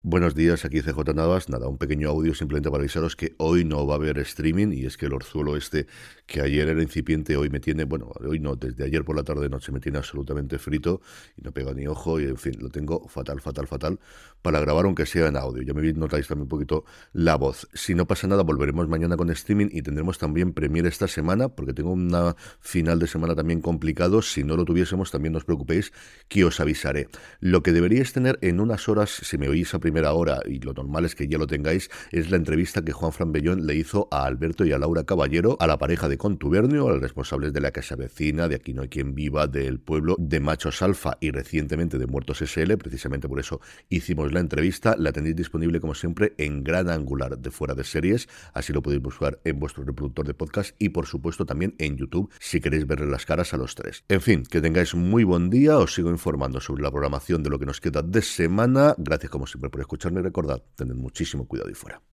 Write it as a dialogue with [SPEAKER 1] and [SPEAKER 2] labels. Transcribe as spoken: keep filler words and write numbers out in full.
[SPEAKER 1] Buenos días, aquí C J Navas. Nada, un pequeño audio simplemente para avisaros que hoy no va a haber streaming y es que el orzuelo este que ayer era incipiente hoy me tiene, bueno, hoy no, desde ayer por la tarde noche me tiene absolutamente frito y no pega ni ojo y en fin, lo tengo fatal, fatal, fatal para grabar aunque sea en audio. Ya me notáis también un poquito la voz. Si no pasa nada, volveremos mañana con streaming y tendremos también premiere esta semana porque tengo una final de semana también complicado. Si no lo tuviésemos, también no os preocupéis que os avisaré. Lo que deberíais tener en unas horas, si me oís a primera hora, y lo normal es que ya lo tengáis, es la entrevista que Juan Fran Bellón le hizo a Alberto y a Laura Caballero, a la pareja de Contubernio, a los responsables de La Casa Vecina, de Aquí no hay quien viva, del Pueblo, de Machos Alfa y recientemente de Muertos S L. Precisamente por eso hicimos la entrevista. La tenéis disponible como siempre en Gran Angular de Fuera de Series, así lo podéis buscar en vuestro reproductor de podcast y por supuesto también en YouTube si queréis verle las caras a los tres. En fin, que tengáis muy buen día, os sigo informando sobre la programación de lo que nos queda de semana. Gracias como siempre por escucharme y recordad, tened muchísimo cuidado y fuera.